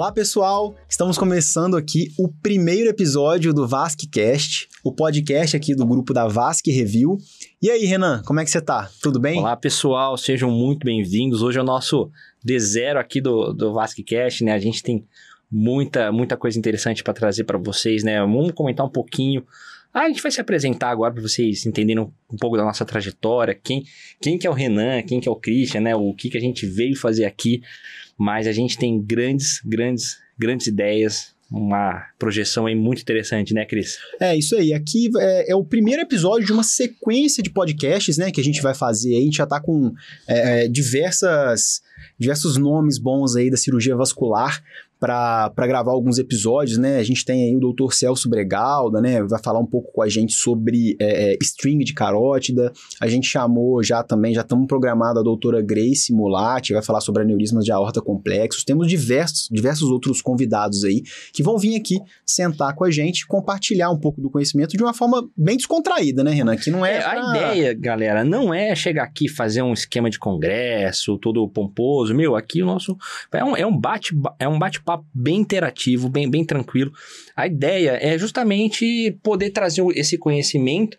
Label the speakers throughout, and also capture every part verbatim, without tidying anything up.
Speaker 1: Olá, pessoal! Estamos começando aqui o primeiro episódio do VasqueCast, o podcast aqui do grupo da Vasque Review. E aí, Renan, como é que você tá? Tudo bem?
Speaker 2: Olá, pessoal! Sejam muito bem-vindos. Hoje é o nosso D zero aqui do, do VasqueCast, né? A gente tem muita, muita coisa interessante para trazer para vocês, né? Vamos comentar um pouquinho. Ah, a gente vai se apresentar agora para vocês entenderem um, um pouco da nossa trajetória, quem, quem que é o Renan, quem que é o Christian, né? O que, que a gente veio fazer aqui. Mas a gente tem grandes, grandes, grandes ideias, uma projeção aí muito interessante, né, Cris?
Speaker 1: É, isso aí. Aqui é, é o primeiro episódio de uma sequência de podcasts, né, que a gente vai fazer. A gente já tá com é, diversas, diversos nomes bons aí da cirurgia vascular para gravar alguns episódios, né? A gente tem aí o doutor Celso Bregalda, né? Vai falar um pouco com a gente sobre é, string de carótida. A gente chamou já também, já estamos programado a doutora Grace Mulatti, vai falar sobre aneurismas de aorta complexos. Temos diversos, diversos outros convidados aí que vão vir aqui sentar com a gente, compartilhar um pouco do conhecimento de uma forma bem descontraída, né, Renan? Que não é,
Speaker 2: é
Speaker 1: pra...
Speaker 2: A ideia, galera, não é chegar aqui e fazer um esquema de congresso, todo pomposo. Meu, aqui o nosso... É um, é um bate, é um bate-papo bem interativo, bem, bem tranquilo. A ideia é justamente poder trazer esse conhecimento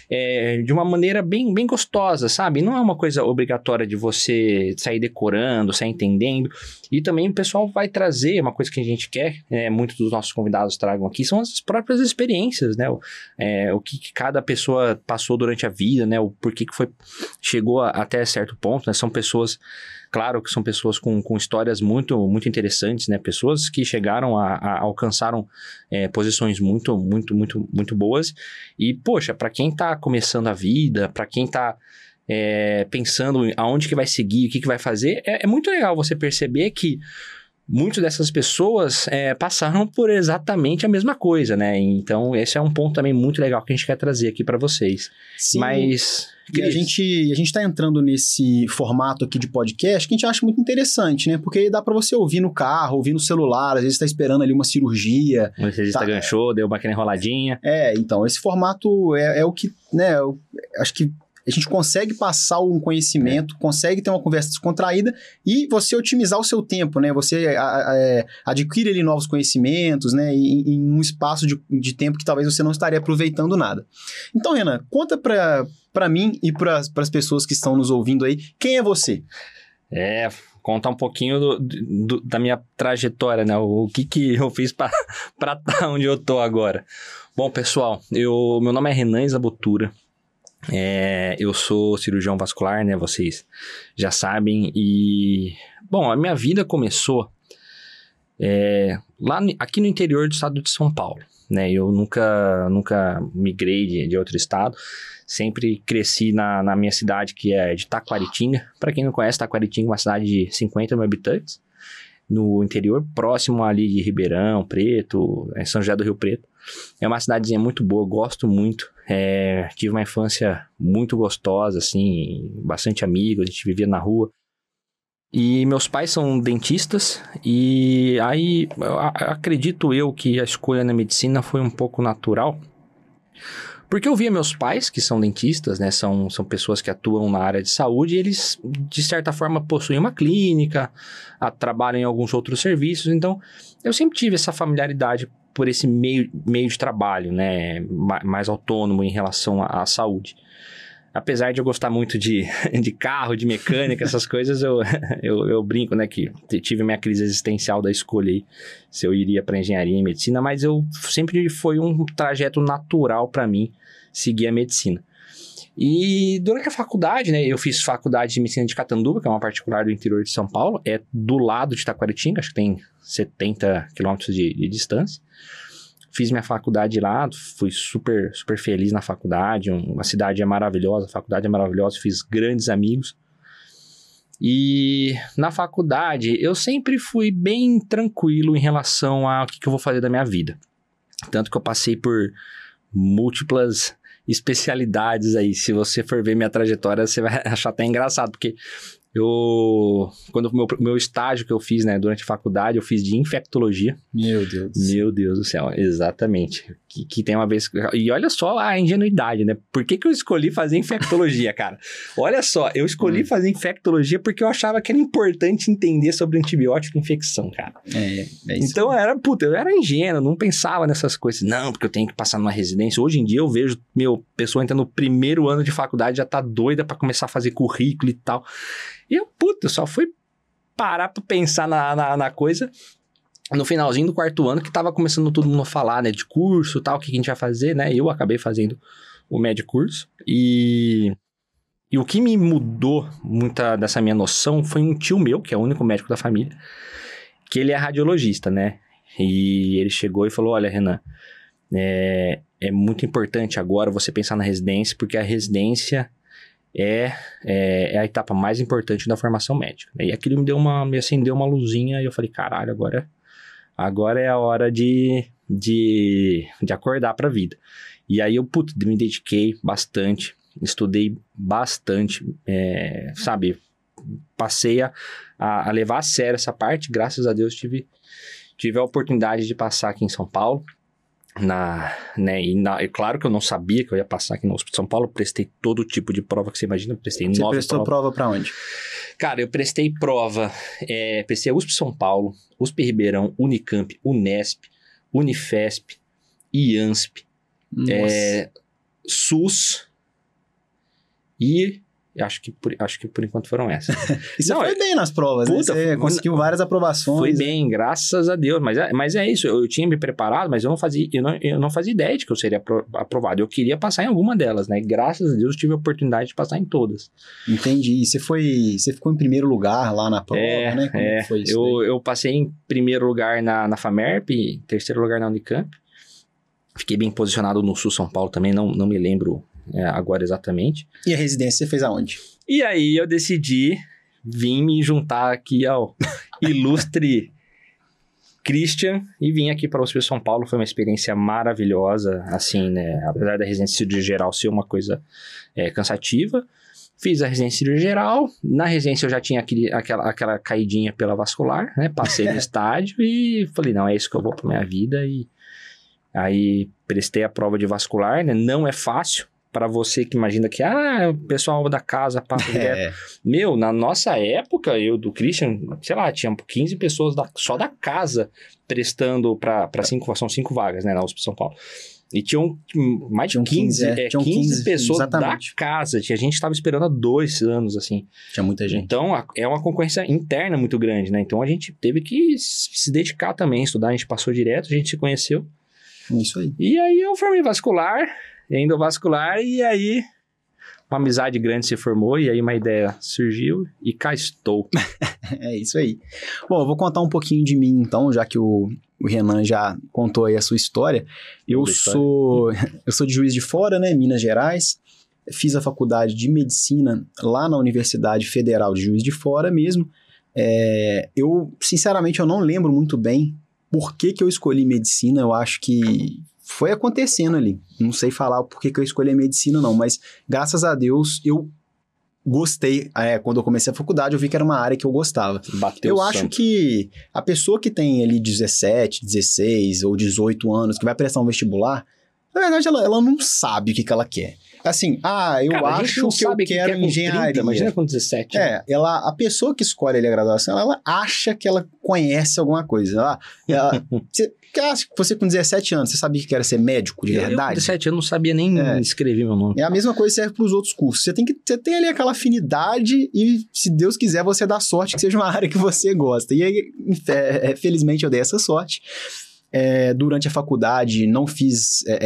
Speaker 2: é, de uma maneira bem, bem gostosa, sabe? Não é uma coisa obrigatória de você sair decorando, sair entendendo. E também o pessoal vai trazer uma coisa que a gente quer, é, muitos dos nossos convidados tragam aqui, são as próprias experiências, né? O, é, o que, que cada pessoa passou durante a vida, né? O porquê que foi, chegou a, até certo ponto, né? São pessoas... Claro que são pessoas com, com histórias muito, muito interessantes, né? Pessoas que chegaram a, a alcançaram é, posições muito, muito, muito, muito boas. E, poxa, para quem tá começando a vida, para quem tá é, pensando aonde que vai seguir, o que que vai fazer, é, é muito legal você perceber que muitas dessas pessoas é, passaram por exatamente a mesma coisa, né? Então, esse é um ponto também muito legal que a gente quer trazer aqui para vocês.
Speaker 1: Sim.
Speaker 2: Mas...
Speaker 1: E a gente, a gente tá entrando nesse formato aqui de podcast que a gente acha muito interessante, né? Porque dá pra você ouvir no carro, ouvir no celular, às vezes tá esperando ali uma cirurgia.
Speaker 2: Às vezes tá, ganchou, deu uma enroladinha.
Speaker 1: É, então, esse formato é, é o que, né, eu acho que a gente consegue passar um conhecimento, é. consegue ter uma conversa descontraída e você otimizar o seu tempo, né? Você a, a, adquire ali novos conhecimentos, né? Em, em um espaço de, de tempo que talvez você não estaria aproveitando nada. Então, Renan, conta pra, pra mim e para as pessoas que estão nos ouvindo aí, quem é você?
Speaker 2: É... Contar um pouquinho do, do, da minha trajetória, né? O, o que, que eu fiz para estar onde eu tô agora. Bom, pessoal, eu, meu nome é Renan Isabotura. É, eu sou cirurgião vascular, né? Vocês já sabem. E, bom, a minha vida começou é, lá aqui no interior do estado de São Paulo, né? Eu nunca, nunca migrei de, de outro estado. Sempre cresci na, na minha cidade, que é de Taquaritinga. Para quem não conhece, Taquaritinga é uma cidade de cinquenta mil habitantes, no interior, próximo ali de Ribeirão Preto, é São José do Rio Preto. É uma cidadezinha muito boa, gosto muito. É, tive uma infância muito gostosa, assim, bastante amigos, a gente vivia na rua. E meus pais são dentistas, e aí eu acredito eu que a escolha na medicina foi um pouco natural. Porque eu via meus pais, que são dentistas, né, são, são pessoas que atuam na área de saúde, e eles, de certa forma, possuem uma clínica, a, trabalham em alguns outros serviços, então eu sempre tive essa familiaridade por esse meio, meio de trabalho, né, mais autônomo em relação à, à saúde. Apesar de eu gostar muito de, de carro, de mecânica, essas coisas, eu, eu, eu brinco, né, que tive minha crise existencial da escolha aí, se eu iria para engenharia e medicina, mas eu sempre foi um trajeto natural para mim seguir a medicina. E durante a faculdade, né, eu fiz faculdade de medicina de Catanduva, que é uma particular do interior de São Paulo, é do lado de Taquaritinga, acho que tem setenta quilômetros de, de distância. Fiz minha faculdade lá, fui super, super feliz na faculdade, uma cidade é maravilhosa, a faculdade é maravilhosa, fiz grandes amigos. E na faculdade eu sempre fui bem tranquilo em relação ao que, que eu vou fazer da minha vida. Tanto que eu passei por múltiplas especialidades aí. Se você for ver minha trajetória, você vai achar até engraçado, porque eu, quando o meu, meu estágio que eu fiz, né, durante a faculdade, eu fiz de infectologia.
Speaker 1: Meu Deus do
Speaker 2: céu. Meu Deus do céu, exatamente. Que, que tem uma vez... E olha só a ingenuidade, né? Por que que eu escolhi fazer infectologia, cara? Olha só, eu escolhi hum. fazer infectologia porque eu achava que era importante entender sobre antibiótico e infecção, cara.
Speaker 1: É, é isso.
Speaker 2: Então, eu era, puta, eu era ingênuo, não pensava nessas coisas. Não, porque eu tenho que passar numa residência. Hoje em dia eu vejo, meu, pessoa entra no primeiro ano de faculdade, já tá doida pra começar a fazer currículo e tal. E eu, puta, só fui parar pra pensar na, na, na coisa... No finalzinho do quarto ano, que tava começando todo mundo a falar, né, de curso e tal, o que a gente vai fazer, né, eu acabei fazendo o médio curso, e, e o que me mudou muita dessa minha noção foi um tio meu, que é o único médico da família, que ele é radiologista, né, e ele chegou e falou, olha, Renan, é, é muito importante agora você pensar na residência, porque a residência é, é, é a etapa mais importante da formação médica, e aquilo me deu uma, me acendeu uma luzinha, e eu falei, caralho, agora... Agora é a hora de, de, de acordar para a vida. E aí eu, putz, me dediquei bastante, estudei bastante, é, sabe? Passei a, a levar a sério essa parte. Graças a Deus tive, tive a oportunidade de passar aqui em São Paulo. Na, né, e na, é claro que eu não sabia que eu ia passar aqui no Hospital de São Paulo. Prestei todo tipo de prova que você imagina. Prestei
Speaker 1: você
Speaker 2: nove
Speaker 1: prestou
Speaker 2: provas.
Speaker 1: prova para onde?
Speaker 2: Cara, eu prestei prova, é, prestei a U S P São Paulo, U S P Ribeirão, Unicamp, Unesp, Unifesp, IANSP, é, SUS e acho que, por, acho que por enquanto foram essas.
Speaker 1: E você Não, foi bem nas provas, puta, né? Você conseguiu várias aprovações.
Speaker 2: Foi bem, graças a Deus, mas é, mas é isso, eu, eu tinha me preparado, mas eu não, fazia, eu, não, eu não fazia ideia de que eu seria aprovado, eu queria passar em alguma delas, né? Graças a Deus eu tive a oportunidade de passar em todas.
Speaker 1: Entendi, e você foi, você ficou em primeiro lugar lá na prova,
Speaker 2: é,
Speaker 1: né? Como
Speaker 2: é,
Speaker 1: foi isso
Speaker 2: eu, eu passei em primeiro lugar na, na FAMERP, em terceiro lugar na Unicamp, fiquei bem posicionado no Sul São Paulo também, não, não me lembro é, agora exatamente.
Speaker 1: E a residência você fez aonde?
Speaker 2: E aí eu decidi vir me juntar aqui ao ilustre Christian e vim aqui para o Hospital de São Paulo. Foi uma experiência maravilhosa, assim, né? Apesar da residência de cirurgia geral ser uma coisa é, cansativa. Fiz a residência de cirurgia geral. Na residência eu já tinha aquele, aquela, aquela caidinha pela vascular, né? Passei no estágio e falei, não, é isso que eu vou para minha vida. E aí prestei a prova de vascular, né? Não é fácil. Para você que imagina que, ah, o pessoal da casa passa direto. É. Meu, na nossa época, eu do Christian, sei lá, tinha quinze pessoas da, só da casa prestando para cinco, são cinco vagas, né, na U S P São Paulo. E tinham mais de quinze, quinze, é, tinham quinze, quinze pessoas exatamente. Da casa. A gente estava esperando há dois anos, assim.
Speaker 1: Tinha muita gente.
Speaker 2: Então, a, é uma concorrência interna muito grande, né? Então, a gente teve que se dedicar também, estudar. A gente passou direto, a gente se conheceu.
Speaker 1: Isso aí.
Speaker 2: E aí, eu formei vascular... endovascular, e aí uma amizade grande se formou, e aí uma ideia surgiu, e cá estou.
Speaker 1: É isso aí. Bom, eu vou contar um pouquinho de mim, então, já que o, o Renan já contou aí a sua história. Eu Boa sou história. eu sou de Juiz de Fora, né, Minas Gerais. Fiz a faculdade de Medicina lá na Universidade Federal de Juiz de Fora mesmo. É, eu, sinceramente, eu não lembro muito bem por que que eu escolhi Medicina. Eu acho que foi acontecendo ali. Não sei falar por que que eu escolhi a medicina, não. Mas, graças a Deus, eu gostei. É, quando eu comecei a faculdade, eu vi que era uma área que eu gostava.
Speaker 2: Bateu
Speaker 1: eu
Speaker 2: o
Speaker 1: acho
Speaker 2: santo.
Speaker 1: Que a pessoa que tem ali dezessete, dezesseis ou dezoito anos, que vai prestar um vestibular, na verdade, ela, ela não sabe o que que ela quer. Assim, ah, eu
Speaker 2: Cara,
Speaker 1: acho que eu
Speaker 2: que
Speaker 1: quero
Speaker 2: que
Speaker 1: engenharia.
Speaker 2: trinta, imagina com dezessete.
Speaker 1: É, ela, a pessoa que escolhe ali a graduação, ela, ela acha que ela conhece alguma coisa. Ela, ela, você, você com dezessete anos, você sabia que quer ser médico de verdade?
Speaker 2: Eu com dezessete anos não sabia nem é. escrever meu nome.
Speaker 1: É a mesma coisa que serve para os outros cursos. Você tem, que, você tem ali aquela afinidade e, se Deus quiser, você dá sorte que seja uma área que você gosta. E aí, é, felizmente, eu dei essa sorte. É, durante a faculdade, não fiz... É,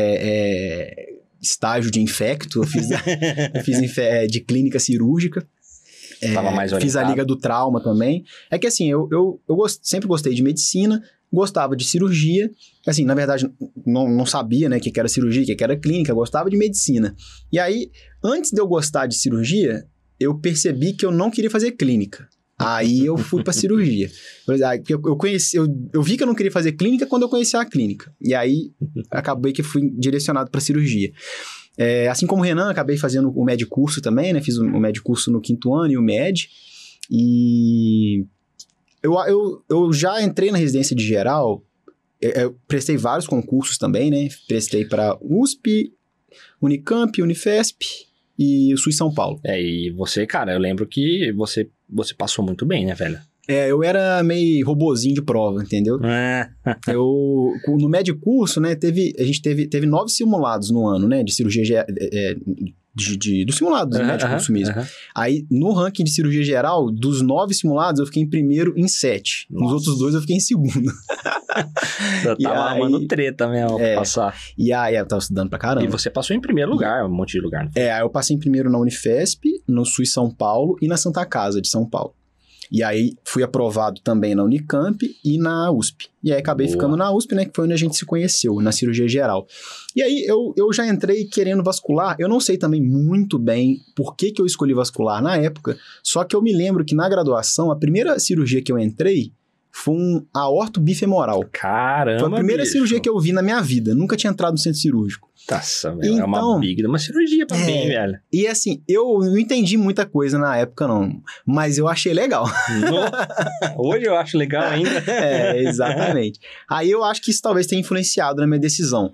Speaker 1: é, estágio de infecto, eu fiz, eu fiz infe- de clínica cirúrgica. É,
Speaker 2: Tava mais
Speaker 1: fiz a liga do trauma também. É que assim, eu, eu, eu gost, sempre gostei de medicina, gostava de cirurgia. Assim, na verdade, não, não sabia, né, o que era cirurgia, o que era clínica, gostava de medicina. E aí, antes de eu gostar de cirurgia, eu percebi que eu não queria fazer clínica. Aí eu fui pra cirurgia. Eu, eu, conheci, eu, eu vi que eu não queria fazer clínica quando eu conheci a clínica. E aí, acabei que fui direcionado pra cirurgia. É, assim como o Renan, acabei fazendo o médio curso também, né? Fiz o, o médio curso no quinto ano e o med. E eu, eu, eu já entrei na residência de geral eu, eu prestei vários concursos também, né? Prestei para U S P, Unicamp, Unifesp e o SUS São Paulo.
Speaker 2: É, e você, cara, eu lembro que você, você passou muito bem, né, velho?
Speaker 1: É, eu era meio robozinho de prova, entendeu?
Speaker 2: É.
Speaker 1: eu, no médio curso, né, teve, a gente teve, teve nove simulados no ano, né, de cirurgia, ge- é, de, de, do simulado, do
Speaker 2: Uhum,
Speaker 1: médio curso mesmo.
Speaker 2: uhum.
Speaker 1: Aí, no ranking de cirurgia geral, dos nove simulados, eu fiquei em primeiro em sete. Nos
Speaker 2: Nossa.
Speaker 1: outros dois, eu fiquei em segundo.
Speaker 2: Eu
Speaker 1: E
Speaker 2: tava
Speaker 1: aí-
Speaker 2: arrumando treta mesmo pra
Speaker 1: É.
Speaker 2: passar.
Speaker 1: E aí, eu tava estudando pra caramba.
Speaker 2: E você passou em primeiro lugar, um monte de lugar. Não foi?
Speaker 1: É, aí eu passei em primeiro na Unifesp, no SUS São Paulo e na Santa Casa de São Paulo. E aí fui aprovado também na Unicamp e na U S P. E aí acabei
Speaker 2: Boa.
Speaker 1: ficando na U S P, né, que foi onde a gente se conheceu, na cirurgia geral. E aí eu, eu já entrei querendo vascular. Eu não sei também muito bem por que, que eu escolhi vascular na época, só que eu me lembro que na graduação, a primeira cirurgia que eu entrei foi um aorto bifemoral.
Speaker 2: Caramba,
Speaker 1: Foi a primeira
Speaker 2: bicho.
Speaker 1: cirurgia que eu vi na minha vida. Nunca tinha entrado no centro cirúrgico.
Speaker 2: Nossa, velho, é uma
Speaker 1: Então-
Speaker 2: big, uma cirurgia pra
Speaker 1: É.
Speaker 2: mim, velho.
Speaker 1: E assim, eu não entendi muita coisa na época, não. Mas eu achei legal.
Speaker 2: No- Hoje eu acho legal ainda.
Speaker 1: É, exatamente. Aí eu acho que isso talvez tenha influenciado na minha decisão.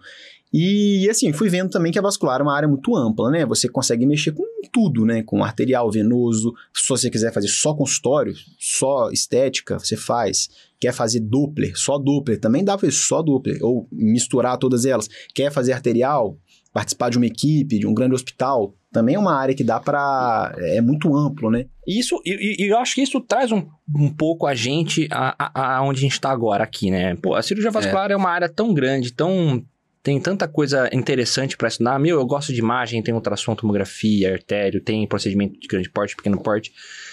Speaker 1: E assim, fui vendo também que a vascular é uma área muito ampla, né? Você consegue mexer com tudo, né? Com arterial, venoso. Se você quiser fazer só consultório, só estética, você faz. Quer fazer Doppler, só Doppler, também dá pra fazer só Doppler. Ou misturar todas elas. Quer fazer arterial, participar de uma equipe, de um grande hospital, também é uma área que dá pra... é muito amplo, né?
Speaker 2: Isso, e, e eu acho que isso traz um, um pouco a gente a, a, a onde a gente tá agora aqui, né? Pô, a cirurgia vascular é, uma área tão grande, tão... Tem tanta coisa interessante para estudar. Meu, eu gosto de imagem, tem ultrassom, tomografia, artério, tem procedimento de grande porte, pequeno porte.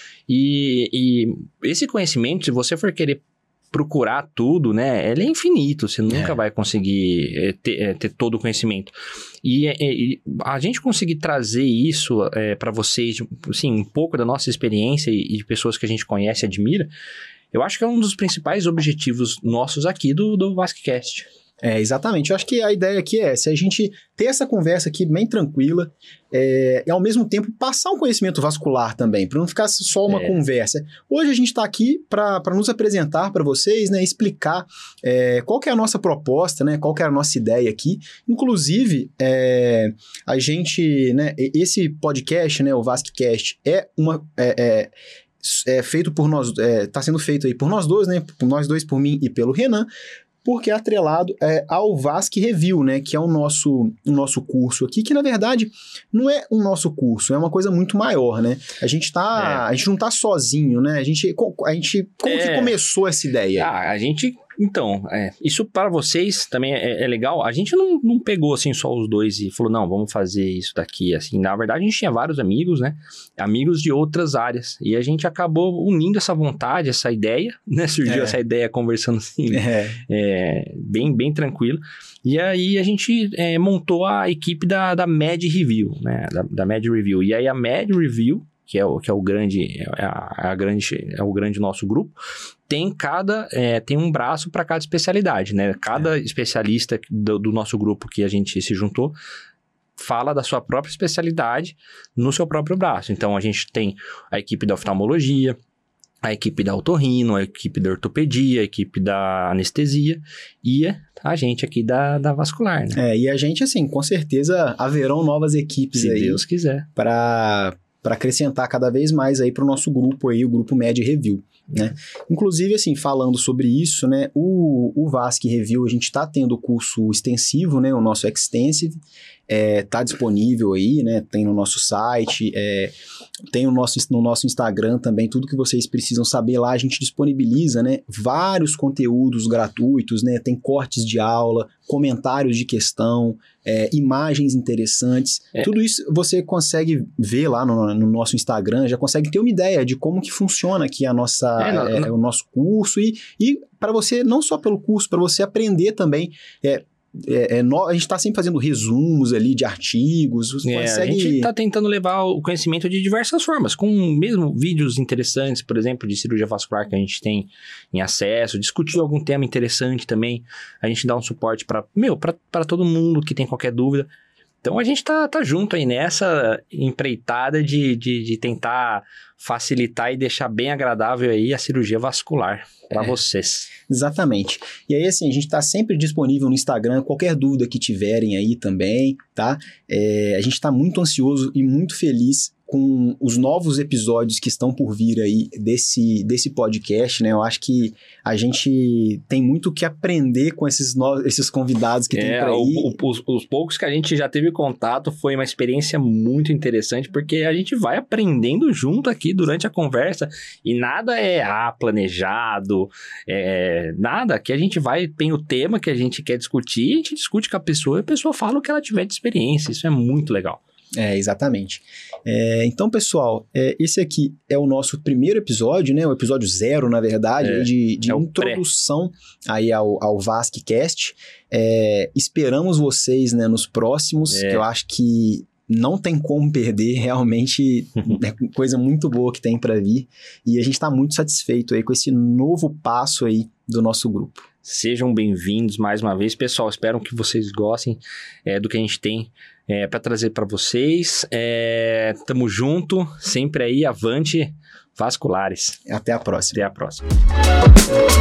Speaker 2: E, e esse conhecimento, se você for querer procurar tudo, né, ele é infinito. Você nunca
Speaker 1: É.
Speaker 2: vai conseguir é, ter, é, ter todo o conhecimento. E, é, e a gente conseguir trazer isso é, para vocês, assim, um pouco da nossa experiência e, e de pessoas que a gente conhece e admira, eu acho que é um dos principais objetivos nossos aqui do, do VascCast.
Speaker 1: É, exatamente. Eu acho que a ideia aqui é essa, a gente ter essa conversa aqui bem tranquila é, e, ao mesmo tempo, passar um conhecimento vascular também, para não ficar só uma
Speaker 2: É.
Speaker 1: conversa. Hoje a gente está aqui para nos apresentar para vocês, né, explicar é, qual que é a nossa proposta, né, qual que é a nossa ideia aqui. Inclusive, é, a gente, né, esse podcast, né, o VascCast, é uma... É, é, é feito por nós, é, tá sendo feito aí por nós dois, né, por nós dois, por mim e pelo Renan, porque é atrelado é, ao Vasc Review, né, que é o nosso, o nosso curso aqui, que na verdade não é o nosso curso, é uma coisa muito maior, né? A gente tá,
Speaker 2: É.
Speaker 1: a gente não tá sozinho, né? A gente, a gente como
Speaker 2: É.
Speaker 1: que começou essa ideia?
Speaker 2: Ah, a gente... Então, é, isso para vocês também é, é legal. A gente não, não pegou, assim, só os dois e falou, não, vamos fazer isso daqui, assim. Na verdade, a gente tinha vários amigos, né? Amigos de outras áreas. E a gente acabou unindo essa vontade, essa ideia, né? Surgiu
Speaker 1: É.
Speaker 2: essa ideia conversando, assim,
Speaker 1: É,
Speaker 2: é, bem, bem tranquilo. E aí a gente é, montou a equipe da, da Med Review, né? Da, da Med Review. E aí a Med Review, que é o, que é o grande, é a, a grande, é o grande nosso grupo, tem cada, é, tem um braço para cada especialidade, né? Cada especialista do, do nosso grupo que a gente se juntou fala da sua própria especialidade no seu próprio braço. Então a gente tem a equipe da oftalmologia, a equipe da otorrino, a equipe da ortopedia, a equipe da anestesia e a gente aqui da, da vascular, né?
Speaker 1: é, e a gente, assim, com certeza haverão novas equipes
Speaker 2: Se
Speaker 1: aí
Speaker 2: Deus quiser.
Speaker 1: para para acrescentar cada vez mais aí para o nosso grupo aí, o grupo Med Review, né? Inclusive, assim, falando sobre isso, né, o, o Vasc Review, a gente está tendo o curso extensivo, né, o nosso Extensive, é, tá disponível aí, né, tem no nosso site, é, tem no nosso, no nosso Instagram também, tudo que vocês precisam saber lá, a gente disponibiliza, né, vários conteúdos gratuitos, né, tem cortes de aula, comentários de questão, é, imagens interessantes,
Speaker 2: É.
Speaker 1: tudo isso você consegue ver lá no, no nosso Instagram, já consegue ter uma ideia de como que funciona aqui a nossa,
Speaker 2: É, não-
Speaker 1: é,
Speaker 2: não-
Speaker 1: o nosso curso e, e para você, não só pelo curso, para você aprender também, é, é, é, no- a gente está sempre fazendo resumos ali de artigos, você
Speaker 2: É, a
Speaker 1: consegue...
Speaker 2: gente tá tentando levar o conhecimento de diversas formas, com mesmo vídeos interessantes, por exemplo, de cirurgia vascular que a gente tem em acesso, discutir algum tema interessante também, a gente dá um suporte para, meu, para todo mundo que tem qualquer dúvida. Então a gente tá, tá junto aí nessa empreitada de, de, de tentar facilitar e deixar bem agradável aí a cirurgia vascular para é, vocês.
Speaker 1: Exatamente. E aí, assim, a gente tá sempre disponível no Instagram, qualquer dúvida que tiverem aí também, tá? É, a gente tá muito ansioso e muito feliz com os novos episódios que estão por vir aí desse, desse podcast, né? Eu acho que a gente tem muito que aprender com esses, no... esses convidados que é, tem por aí.
Speaker 2: O, o, os, os poucos que a gente já teve contato foi uma experiência muito interessante, porque a gente vai aprendendo junto aqui durante a conversa e nada é ah, planejado, é, nada, que a gente vai, tem o tema que a gente quer discutir, a gente discute com a pessoa e a pessoa fala o que ela tiver de experiência, isso é muito legal.
Speaker 1: É, exatamente. É, então, pessoal, é, esse aqui é o nosso primeiro episódio, né? O episódio zero, na verdade, é, de, de é introdução aí ao, ao VascCast. É, esperamos vocês, né, nos próximos, é. que eu acho que não tem como perder, realmente é coisa muito boa que tem para vir. E a gente está muito satisfeito aí com esse novo passo aí do nosso grupo.
Speaker 2: Sejam bem-vindos mais uma vez, pessoal. Espero que vocês gostem é, do que a gente tem é, para trazer para vocês. É, tamo junto, sempre aí, avante vasculares.
Speaker 1: Até a próxima.
Speaker 2: Até a próxima.